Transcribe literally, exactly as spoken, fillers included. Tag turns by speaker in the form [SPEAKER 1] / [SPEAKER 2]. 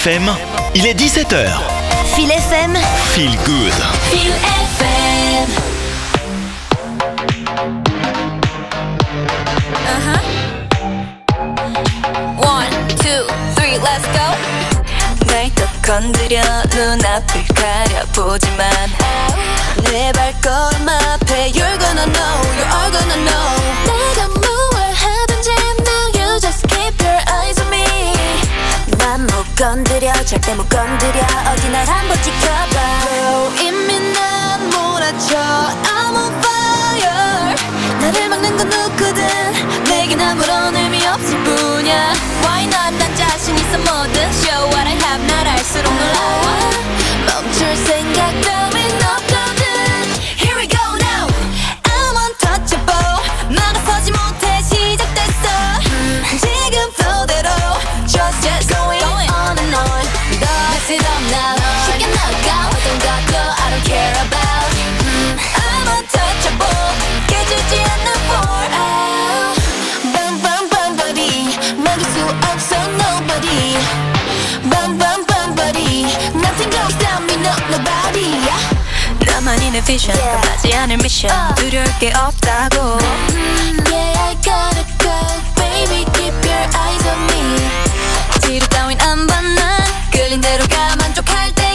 [SPEAKER 1] F M, il est dix-sept heures.
[SPEAKER 2] Feel F M.
[SPEAKER 1] Feel good.
[SPEAKER 2] Feel F M. Uh-huh. One, two, three, let's go. 날 또 건드려 눈앞을 가려보지만 내 발걸음 앞에 You're gonna know, you're all gonna know. 내가 뭘 하든지 now you just keep your eyes on me. 난 못 건드려 절대 못 건드려 어디 날 한번 지켜봐. Girl, 이미 난 몰아쳐 I'm on fire. 나를 막는 건 누구든 내겐 아무런 의미 없을 뿐이야. Why not 난 자신 있어 뭐든 Show what I have 날 알수록 놀라워. 멈출 생각 따윈 없거든. Here we go now. I'm untouchable. 막아서지 못해 시작됐어. 음. 지금 flow대로 Just just going, going on and on. 더 mess it up now. 쉽게 나가 어떤 것도 I don't care about. 음. I'm untouchable. 깨지지 않는 for out. Bang bang bang body. 막을 수 없어 nobody. Bang bang bang body. Nothing goes down me no nobody. 나만이 내 vision. 끝나지 않을 미션. 두려울 게 없다고. Yeah.